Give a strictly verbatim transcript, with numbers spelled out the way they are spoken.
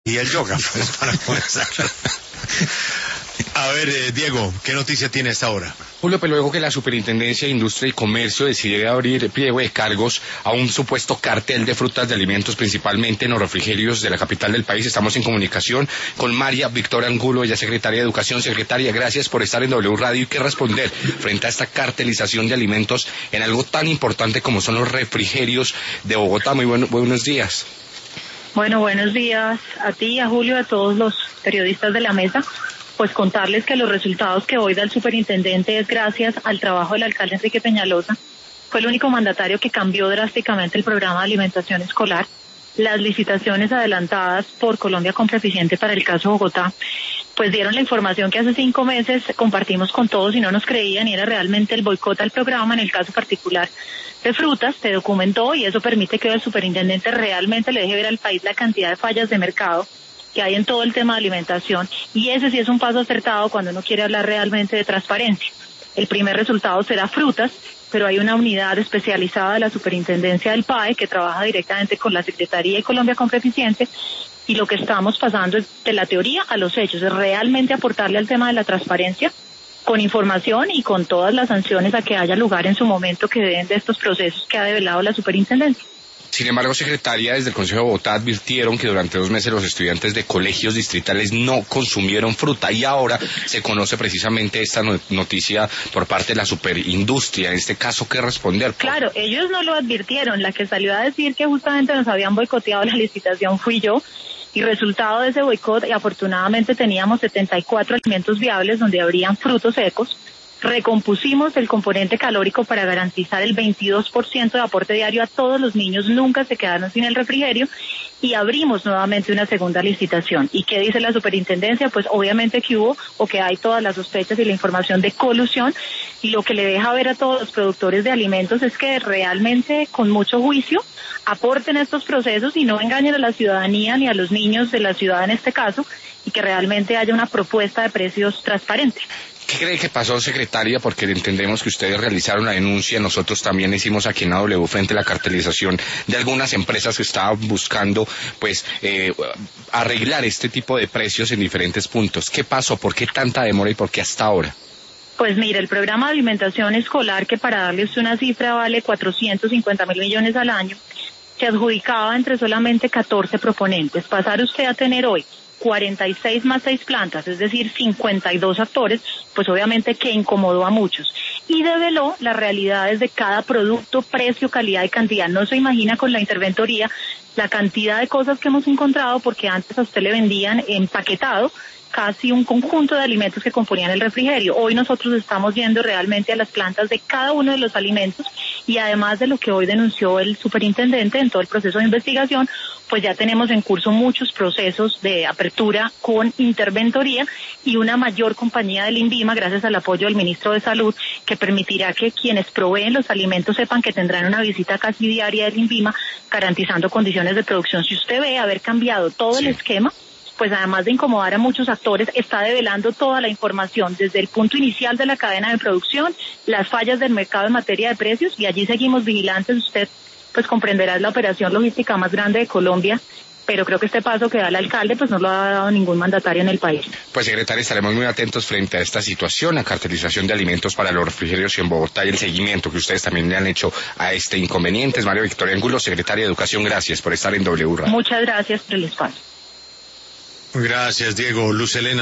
Y el yoga, pues, para comenzar. A ver, eh, Diego, ¿qué noticia tiene esta hora? Julio, pues luego que la Superintendencia de Industria y Comercio decidió abrir pliego de cargos a un supuesto cartel de frutas de alimentos, principalmente en los refrigerios de la capital del país, estamos en comunicación con María Victoria Angulo, ella es secretaria de Educación. Secretaria, gracias por estar en W Radio y qué responder frente a esta cartelización de alimentos en algo tan importante como son los refrigerios de Bogotá. Muy bueno, buenos días. Bueno, buenos días a ti, a Julio, a todos los periodistas de la mesa. Pues contarles que los resultados que hoy da el superintendente es gracias al trabajo del alcalde Enrique Peñalosa. Fue el único mandatario que cambió drásticamente el programa de alimentación escolar. Las licitaciones adelantadas por Colombia Compra Eficiente para el caso Bogotá, pues dieron la información que hace cinco meses compartimos con todos y no nos creían, y era realmente el boicot al programa. En el caso particular de frutas, se documentó y eso permite que el superintendente realmente le deje ver al país la cantidad de fallas de mercado que hay en todo el tema de alimentación, y ese sí es un paso acertado cuando uno quiere hablar realmente de transparencia. El primer resultado será frutas, pero hay una unidad especializada de la Superintendencia del P A E que trabaja directamente con la Secretaría de Colombia Compra Eficiente, y lo que estamos pasando es de la teoría a los hechos, es realmente aportarle al tema de la transparencia con información y con todas las sanciones a que haya lugar en su momento que den de estos procesos que ha develado la Superintendencia. Sin embargo, secretaria, desde el Consejo de Bogotá advirtieron que durante dos meses los estudiantes de colegios distritales no consumieron fruta, y ahora se conoce precisamente esta noticia por parte de la superindustria. En este caso, ¿qué responder? Claro, ellos no lo advirtieron. La que salió a decir que justamente nos habían boicoteado la licitación fui yo, y resultado de ese boicot, afortunadamente teníamos setenta y cuatro alimentos viables donde habrían frutos secos. Recompusimos el componente calórico para garantizar el veintidós por ciento de aporte diario a todos los niños, nunca se quedaron sin el refrigerio, y abrimos nuevamente una segunda licitación. ¿Y qué dice la superintendencia? Pues obviamente que hubo, o que hay todas las sospechas y la información de colusión, y lo que le deja ver a todos los productores de alimentos es que realmente con mucho juicio aporten estos procesos y no engañen a la ciudadanía ni a los niños de la ciudad en este caso, y que realmente haya una propuesta de precios transparente. ¿Qué cree que pasó, secretaria? Porque entendemos que ustedes realizaron la denuncia, nosotros también hicimos aquí en A W frente a la cartelización de algunas empresas que estaban buscando pues eh, arreglar este tipo de precios en diferentes puntos. ¿Qué pasó? ¿Por qué tanta demora y por qué hasta ahora? Pues mire, el programa de alimentación escolar, que para darles una cifra vale cuatrocientos cincuenta mil millones al año, se adjudicaba entre solamente catorce proponentes. Pasar usted a tener hoy cuarenta y seis más seis plantas, es decir, cincuenta y dos actores, pues obviamente que incomodó a muchos. Y develó las realidades de cada producto, precio, calidad y cantidad. No se imagina con la interventoría la cantidad de cosas que hemos encontrado, porque antes a usted le vendían empaquetado casi un conjunto de alimentos que componían el refrigerio. Hoy nosotros estamos yendo realmente a las plantas de cada uno de los alimentos, y además de lo que hoy denunció el superintendente en todo el proceso de investigación, pues ya tenemos en curso muchos procesos de apertura con interventoría y una mayor compañía del INVIMA, gracias al apoyo del ministro de Salud, que permitirá que quienes proveen los alimentos sepan que tendrán una visita casi diaria del INVIMA, garantizando condiciones de producción. Si usted ve haber cambiado todo sí. el esquema, pues además de incomodar a muchos actores, está develando toda la información desde el punto inicial de la cadena de producción, las fallas del mercado en materia de precios, y allí seguimos vigilantes. Usted pues comprenderá, es la operación logística más grande de Colombia, pero creo que este paso que da el alcalde pues no lo ha dado ningún mandatario en el país. Pues, secretaria, estaremos muy atentos frente a esta situación, la cartelización de alimentos para los refrigerios en Bogotá y el seguimiento que ustedes también le han hecho a este inconveniente. María Victoria Angulo, secretaria de Educación, gracias por estar en W Radio. Muchas gracias por el espacio. Gracias, Diego. Luz Helena.